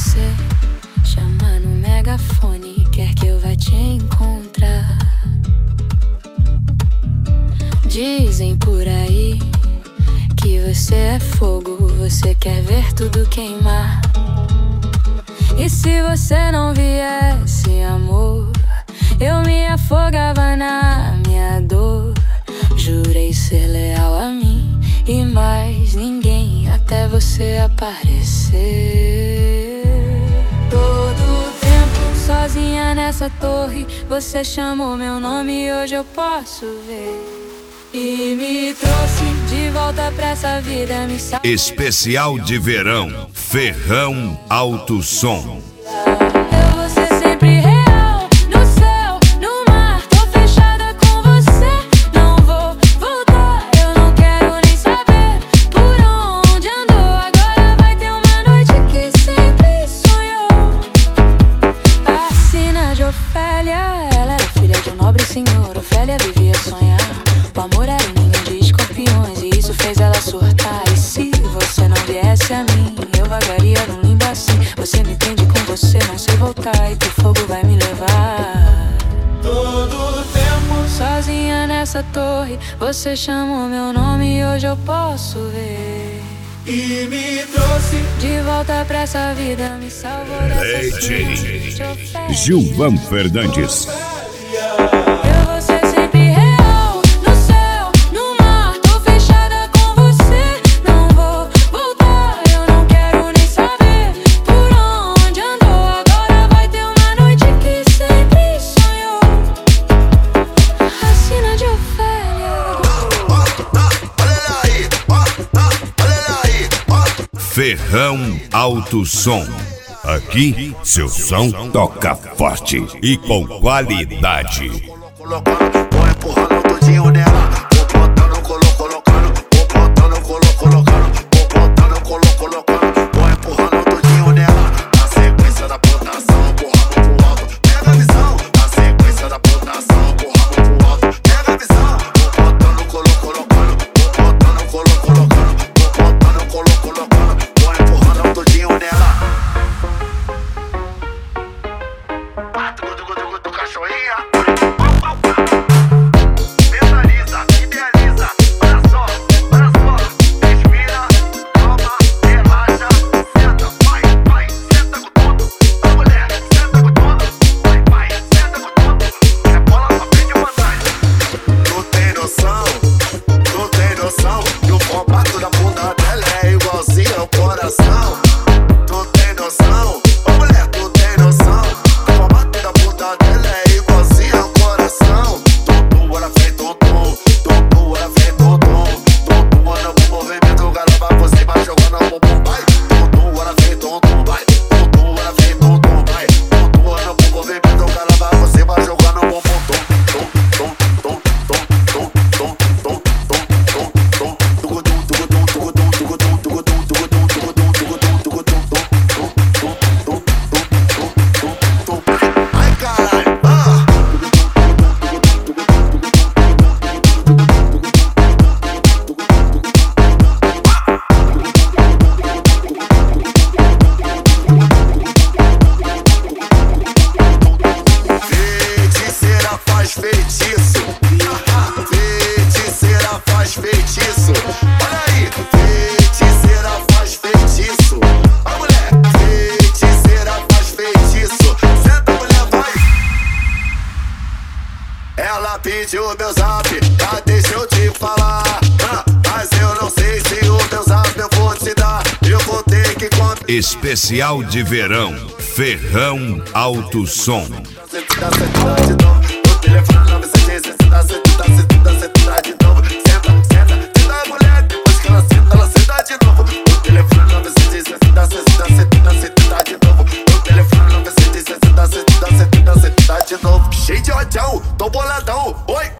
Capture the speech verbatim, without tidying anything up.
você, chama no megafone, quer que eu vá te encontrar. Dizem por aí que você é fogo, você quer ver tudo queimar. E se você não viesse, amor, eu me afogava na minha dor. Jurei ser leal a mim e mais ninguém, até você aparecer. Todo tempo sozinha nessa torre, você chamou meu nome e hoje eu posso ver. E me trouxe de volta pra essa vida, me salvou. Especial de verão, Ferrão Alto Som. Eu vou ser sempre real, no céu, no mar. Tô fechada com você, não vou voltar. Eu não quero nem saber por onde andou. Agora vai ter uma noite que sempre sonhou. A sina de Ofélia, ela era filha de um nobre senhor. Ofélia vivia a sonhar. O amor era um ninho de escorpiões e isso fez ela surtar. E se você não viesse a mim, eu vagaria num limbo assim. Você me prende com você, não sei voltar, e que fogo vai me levar. Todo tempo sozinha nessa torre, você chamou meu nome e hoje eu posso ver. E me trouxe de volta pra essa vida, me salvou dessa cena de Ofélia. Gilvan Fernandes. Eu vou ser sempre real, no céu, no mar. Tô fechada com você, não vou voltar. Eu não quero nem saber por onde andou. Agora vai ter uma noite que sempre sonhou. A sina de Ofélia. Ferrão Alto Som. Aqui, seu som toca forte e com qualidade. Vou empurrando tudinho nela, vou botando, colo, colocando, vou botando, colo, colocando, vou botando, colo, colocando, vou empurrando tudinho nela. Na sequência da botação, empurrando pro alto, pega a visão. Na sequência da botação, empurrando pro alto, pega a visão. Vou botando, colo, colocando, vou botando, colo, colocando, vou botando, colo, colocando, vou empurrando tudinho nela. Do cachorrinha. Mentaliza, idealiza, olha só, olha só. Respira, calma, relaxa, senta, vai, vai, senta com tudo. A mulher, senta com tudo. Vai, vai, senta com tudo. É bola pra frente e vantagem. Tu tem noção, tu tem noção que o formato da bunda dela é igualzinho ao coração. Tu tem noção, ô mulher, tu tem noção. O formato da bunda dela é igualzinho ao coração. Tonto, ela fez tonto, tonto, ela fez tonto. Tonto, anda com movimento, galera, você vai jogando a bumbum, vai. Tonto, ela fez tonto, vai. Tonto, ela fez tonto, vai. Tonto, anda com movimento, galera, você vai jogando a bumbum. Tom, tom, tom, tom, tom, tom, tom, tom, tom, tom, tom. Tugutum, tugutum, tugutum, tugutum, tugutum, tugutum, tugutum, tugutum, tugutum, tom, tom, tom, tom, tom, tom, tom. Ai, caralho, ah! Feiticeira faz feitiço. Feiticeira faz feitiço. Olha aí, feiticeira faz feitiço. A mulher, feiticeira faz feitiço. Senta, mulher, vai. Ela pediu meu zap, ah, deixa eu te falar. Ah, mas eu não sei se o meu zap eu vou te dar. Eu vou ter que contar. Especial de verão, Ferrão Alto Som. Você fica sentada de novo, o telefone já me